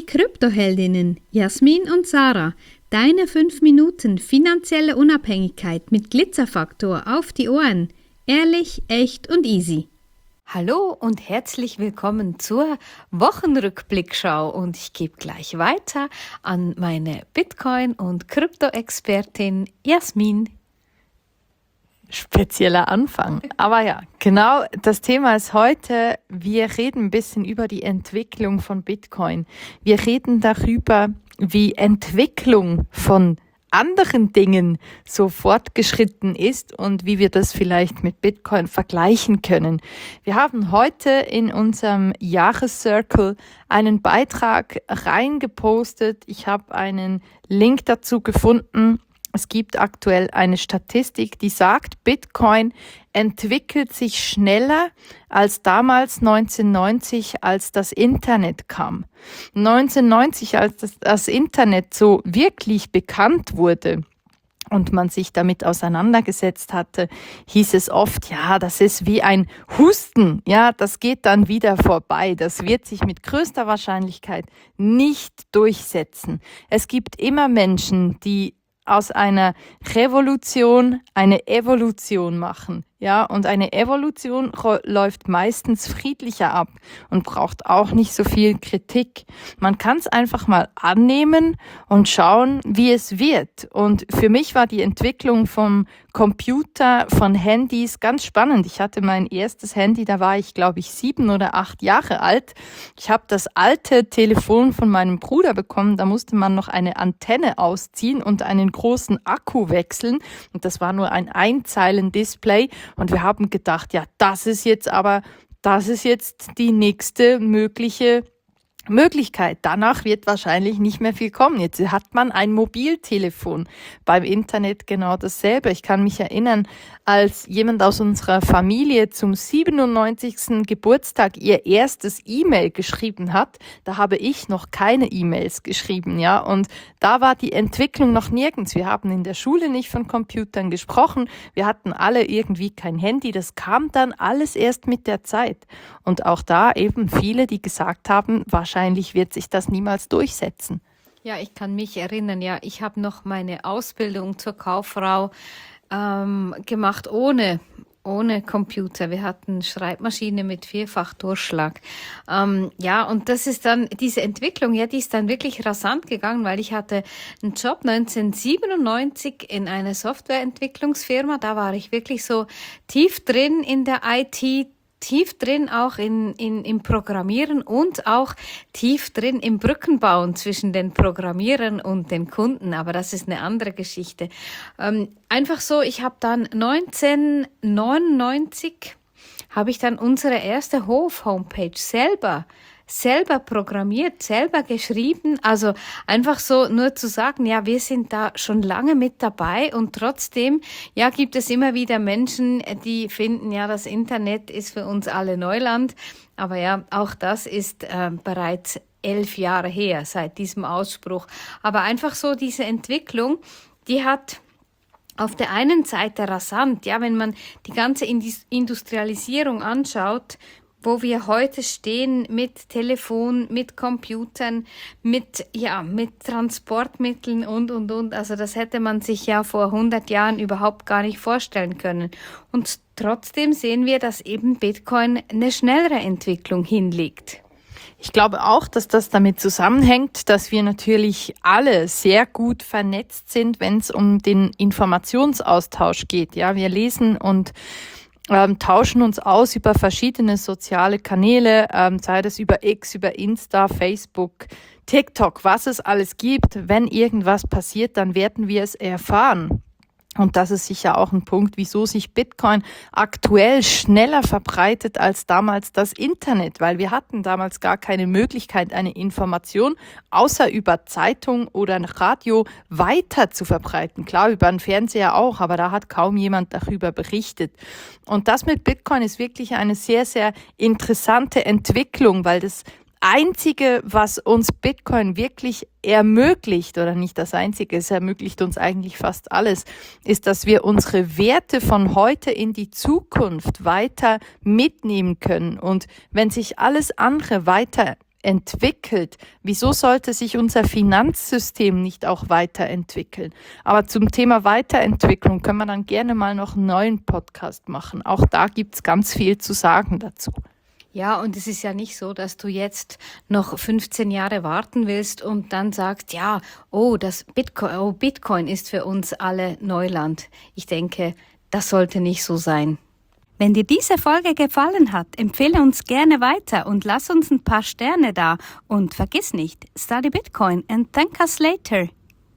Kryptoheldinnen Jasmin und Sarah, deine 5 Minuten finanzielle Unabhängigkeit mit Glitzerfaktor auf die Ohren. Ehrlich, echt und easy. Hallo und herzlich willkommen zur Wochenrückblickschau und ich gebe gleich weiter an meine Bitcoin- und Krypto-Expertin Jasmin. Spezieller Anfang. Aber ja, genau das Thema ist heute, wir reden ein bisschen über die Entwicklung von Bitcoin. Wir reden darüber, wie Entwicklung von anderen Dingen so fortgeschritten ist und wie wir das vielleicht mit Bitcoin vergleichen können. Wir haben heute in unserem Jahrescircle einen Beitrag reingepostet. Ich habe einen Link dazu gefunden. Es gibt aktuell eine Statistik, die sagt, Bitcoin entwickelt sich schneller als damals 1990, als das Internet kam. 1990, als das Internet so wirklich bekannt wurde und man sich damit auseinandergesetzt hatte, hieß es oft, ja, das ist wie ein Husten, ja, das geht dann wieder vorbei. Das wird sich mit größter Wahrscheinlichkeit nicht durchsetzen. Es gibt immer Menschen, die aus einer Revolution eine Evolution machen. Ja, und eine Evolution läuft meistens friedlicher ab und braucht auch nicht so viel Kritik. Man kann es einfach mal annehmen und schauen, wie es wird. Und für mich war die Entwicklung vom Computer, von Handys ganz spannend. Ich hatte mein erstes Handy, da war ich, glaube ich, 7 oder 8 Jahre alt. Ich habe das alte Telefon von meinem Bruder bekommen. Da musste man noch eine Antenne ausziehen und einen großen Akku wechseln. Und das war nur ein Einzeilen-Display. Und wir haben gedacht, ja, das ist jetzt die nächste Möglichkeit. Danach wird wahrscheinlich nicht mehr viel kommen. Jetzt hat man ein Mobiltelefon. Beim Internet genau dasselbe. Ich kann mich erinnern, als jemand aus unserer Familie zum 97. Geburtstag ihr erstes E-Mail geschrieben hat, da habe ich noch keine E-Mails geschrieben, ja. Und da war die Entwicklung noch nirgends. Wir haben in der Schule nicht von Computern gesprochen. Wir hatten alle irgendwie kein Handy. Das kam dann alles erst mit der Zeit. Und auch da eben viele, die gesagt haben, wahrscheinlich wird sich das niemals durchsetzen. Ja, ich kann mich erinnern, ja, ich habe noch meine Ausbildung zur Kauffrau gemacht ohne Computer. Wir hatten Schreibmaschine mit 4-fach-Durchschlag. Ja, und das ist dann, diese Entwicklung, ja, die ist dann wirklich rasant gegangen, weil ich hatte einen Job 1997 in einer Softwareentwicklungsfirma. Da war ich wirklich so tief drin in der IT, tief drin auch im Programmieren und auch tief drin im Brückenbauen zwischen den Programmierern und den Kunden. Aber das ist eine andere Geschichte. Einfach so, ich habe dann 1999 habe ich dann unsere erste Hof-Homepage selber programmiert, selber geschrieben. Also einfach so nur zu sagen, ja, wir sind da schon lange mit dabei und trotzdem, ja, gibt es immer wieder Menschen, die finden, ja, das Internet ist für uns alle Neuland. Aber ja, auch das ist bereits 11 Jahre her seit diesem Ausspruch. Aber einfach so diese Entwicklung, die hat auf der einen Seite rasant, ja, wenn man die ganze Industrialisierung anschaut, wo wir heute stehen mit Telefon, mit Computern, mit Transportmitteln und. Also das hätte man sich ja vor 100 Jahren überhaupt gar nicht vorstellen können. Und trotzdem sehen wir, dass eben Bitcoin eine schnellere Entwicklung hinlegt. Ich glaube auch, dass das damit zusammenhängt, dass wir natürlich alle sehr gut vernetzt sind, wenn es um den Informationsaustausch geht. Ja, wir lesen und tauschen uns aus über verschiedene soziale Kanäle, sei das über X, über Insta, Facebook, TikTok, was es alles gibt. Wenn irgendwas passiert, dann werden wir es erfahren. Und das ist sicher auch ein Punkt, wieso sich Bitcoin aktuell schneller verbreitet als damals das Internet, weil wir hatten damals gar keine Möglichkeit, eine Information außer über Zeitung oder ein Radio weiter zu verbreiten. Klar, über den Fernseher auch, aber da hat kaum jemand darüber berichtet. Und das mit Bitcoin ist wirklich eine sehr, sehr interessante Entwicklung, weil das Einzige, was uns Bitcoin wirklich ermöglicht, oder nicht das Einzige, es ermöglicht uns eigentlich fast alles, ist, dass wir unsere Werte von heute in die Zukunft weiter mitnehmen können. Und wenn sich alles andere weiter entwickelt, wieso sollte sich unser Finanzsystem nicht auch weiterentwickeln? Aber zum Thema Weiterentwicklung können wir dann gerne mal noch einen neuen Podcast machen. Auch da gibt es ganz viel zu sagen dazu. Ja, und es ist ja nicht so, dass du jetzt noch 15 Jahre warten willst und dann sagst, ja, Bitcoin ist für uns alle Neuland. Ich denke, das sollte nicht so sein. Wenn dir diese Folge gefallen hat, empfehle uns gerne weiter und lass uns ein paar Sterne da. Und vergiss nicht, study Bitcoin and thank us later.